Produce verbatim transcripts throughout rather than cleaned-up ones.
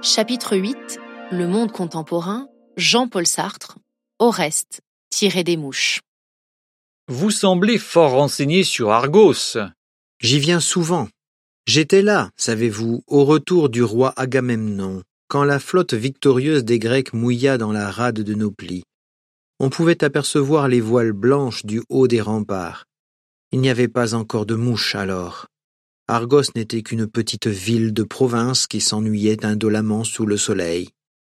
Chapitre huit. Le monde contemporain, Jean-Paul Sartre, Oreste, tiré des mouches. Vous semblez fort renseigné sur Argos. J'y viens souvent. J'étais là, savez-vous, au retour du roi Agamemnon, quand la flotte victorieuse des Grecs mouilla dans la rade de Nauplie. On pouvait apercevoir les voiles blanches du haut des remparts. Il n'y avait pas encore de mouches alors. Argos n'était qu'une petite ville de province qui s'ennuyait indolemment sous le soleil.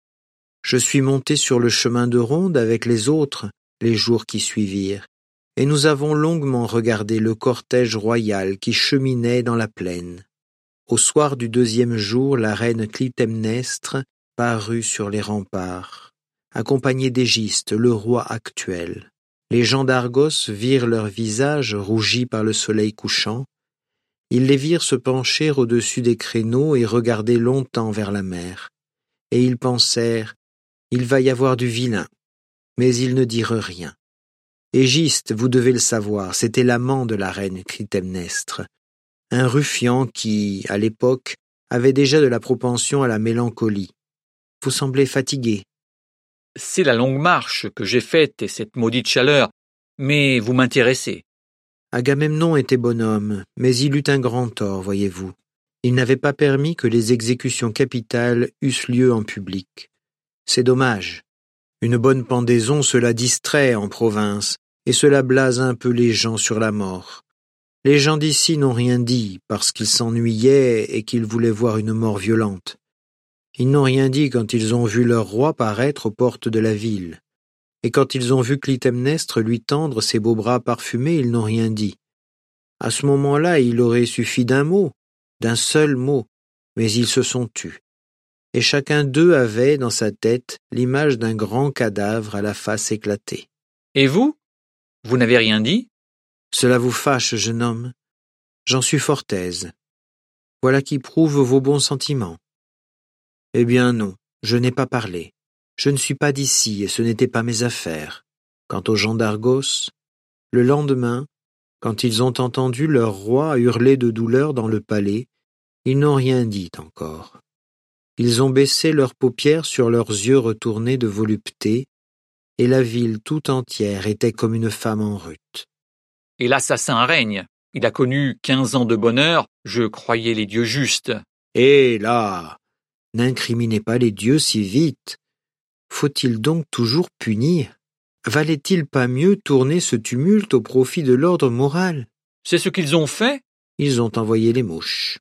Je suis monté sur le chemin de ronde avec les autres les jours qui suivirent, et nous avons longuement regardé le cortège royal qui cheminait dans la plaine. Au soir du deuxième jour, la reine Clytemnestre parut sur les remparts, accompagnée d'Égiste, le roi actuel. Les gens d'Argos virent leurs visages rougis par le soleil couchant. Ils les virent se pencher au-dessus des créneaux et regarder longtemps vers la mer. Et ils pensèrent, il va y avoir du vilain. Mais ils ne dirent rien. Égiste, vous devez le savoir, c'était l'amant de la reine Clytemnestre, un ruffian qui, à l'époque, avait déjà de la propension à la mélancolie. Vous semblez fatigué. C'est la longue marche que j'ai faite et cette maudite chaleur, mais vous m'intéressez. Agamemnon était bonhomme, mais il eut un grand tort, voyez-vous. Il n'avait pas permis que les exécutions capitales eussent lieu en public. C'est dommage. Une bonne pendaison, cela distrait en province, et cela blase un peu les gens sur la mort. Les gens d'ici n'ont rien dit, parce qu'ils s'ennuyaient et qu'ils voulaient voir une mort violente. Ils n'ont rien dit quand ils ont vu leur roi paraître aux portes de la ville. Et quand ils ont vu Clytemnestre lui tendre ses beaux bras parfumés, ils n'ont rien dit. À ce moment-là, il aurait suffi d'un mot, d'un seul mot, mais ils se sont tus. Et chacun d'eux avait, dans sa tête, l'image d'un grand cadavre à la face éclatée. Et vous? Vous n'avez rien dit? Cela vous fâche, jeune homme? J'en suis fort aise. Voilà qui prouve vos bons sentiments. Eh bien non, je n'ai pas parlé. Je ne suis pas d'ici et ce n'était pas mes affaires. Quant aux gens d'Argos, le lendemain, quand ils ont entendu leur roi hurler de douleur dans le palais, ils n'ont rien dit encore. Ils ont baissé leurs paupières sur leurs yeux retournés de volupté, et la ville tout entière était comme une femme en rut. Et l'assassin règne. Il a connu quinze ans de bonheur, je croyais les dieux justes. Eh là! N'incriminez pas les dieux si vite. Faut-il donc toujours punir? Valait-il pas mieux tourner ce tumulte au profit de l'ordre moral? C'est ce qu'ils ont fait? Ils ont envoyé les mouches.